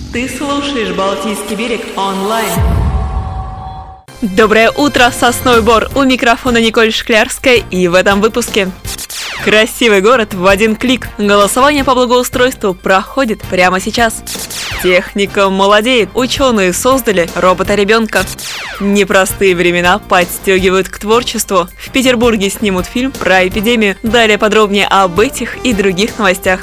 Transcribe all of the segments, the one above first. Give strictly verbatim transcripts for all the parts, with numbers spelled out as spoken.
Ты слушаешь «Балтийский берег» онлайн. Доброе утро, Сосновый Бор! У микрофона Николь Шклярская, и в этом выпуске: красивый город в один клик. Голосование по благоустройству проходит прямо сейчас. Техника молодеет. Ученые создали робота-ребенка. Непростые времена подстегивают к творчеству. В Петербурге снимут фильм про эпидемию. Далее подробнее об этих и других новостях.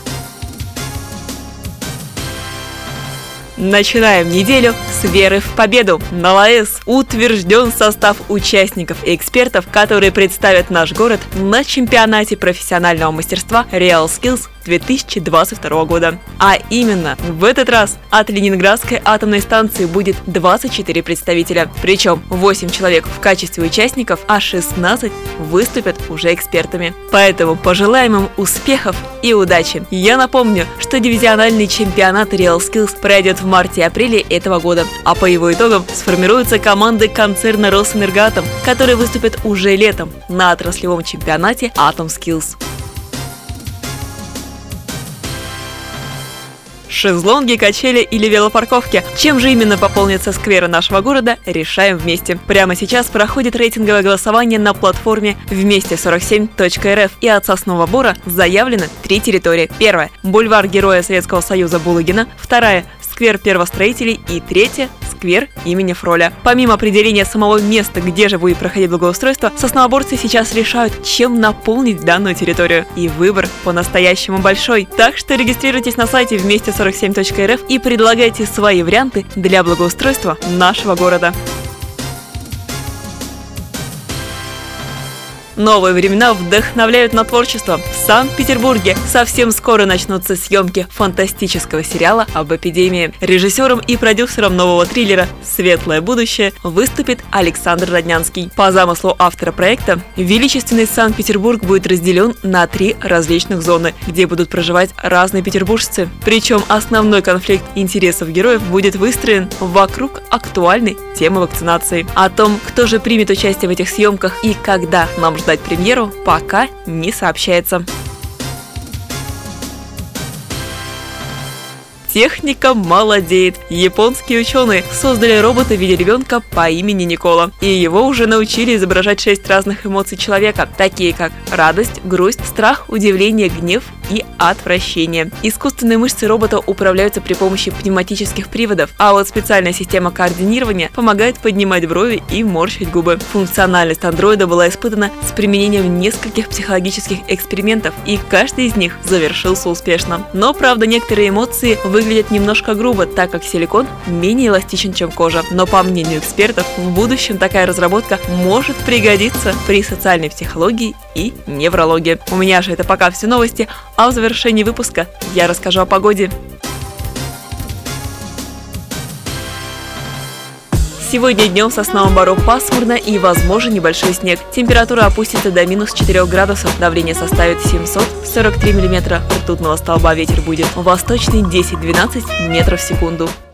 Начинаем неделю с веры в победу. На ЛАЭС утвержден состав участников и экспертов, которые представят наш город на чемпионате профессионального мастерства RealSkills две тысячи двадцать второго года. А именно, в этот раз от Ленинградской атомной станции будет двадцать четыре представителя. Причем восемь человек в качестве участников, а шестнадцать выступят уже экспертами. Поэтому пожелаем им успехов и удачи. Я напомню, что дивизиональный чемпионат RealSkills пройдет в марте-апреле этого года, а по его итогам сформируются команды концерна Росэнергоатом, которые выступят уже летом на отраслевом чемпионате AtomSkills. Шезлонги, качели или велопарковки. Чем же именно пополнятся скверы нашего города, решаем вместе. Прямо сейчас проходит рейтинговое голосование на платформе вместе сорок семь точка эр эф, и от Соснового Бора заявлены три территории. Первая – бульвар Героя Советского Союза Булыгина. Вторая – сквер первостроителей. И третья – сквер имени Фроля. Помимо определения самого места, где же будет проходить благоустройство, сосновоборцы сейчас решают, чем наполнить данную территорию. И выбор по-настоящему большой. Так что регистрируйтесь на сайте вместе сорок семь точка эр эф и предлагайте свои варианты для благоустройства нашего города. Новые времена вдохновляют на творчество. В Санкт-Петербурге совсем скоро начнутся съемки фантастического сериала об эпидемии. Режиссером и продюсером нового триллера «Светлое будущее» выступит Александр Роднянский. По замыслу автора проекта, величественный Санкт-Петербург будет разделен на три различных зоны, где будут проживать разные петербуржцы. Причем основной конфликт интересов героев будет выстроен вокруг актуальной темы вакцинации. О том, кто же примет участие в этих съемках и когда нам ждать премьеру, пока не сообщается. Техника молодеет. Японские ученые создали робота в виде ребенка по имени Никола. И его уже научили изображать шесть разных эмоций человека, такие как радость, грусть, страх, удивление, гнев и отвращение. Искусственные мышцы робота управляются при помощи пневматических приводов, а вот специальная система координирования помогает поднимать брови и морщить губы. Функциональность андроида была испытана с применением нескольких психологических экспериментов, и каждый из них завершился успешно. Но, правда, некоторые эмоции выглядят немножко грубо, так как силикон менее эластичен, чем кожа. Но, по мнению экспертов, в будущем такая разработка может пригодиться при социальной психологии и неврологии. У меня же это пока все новости, а в завершении выпуска я расскажу о погоде. Сегодня днем в Сосновом Бору пасмурно и возможен небольшой снег. Температура опустится до минус четырёх градусов, давление составит семьсот сорок три миллиметра, ртутного столба ветер будет восточный десять-двенадцать метров в секунду.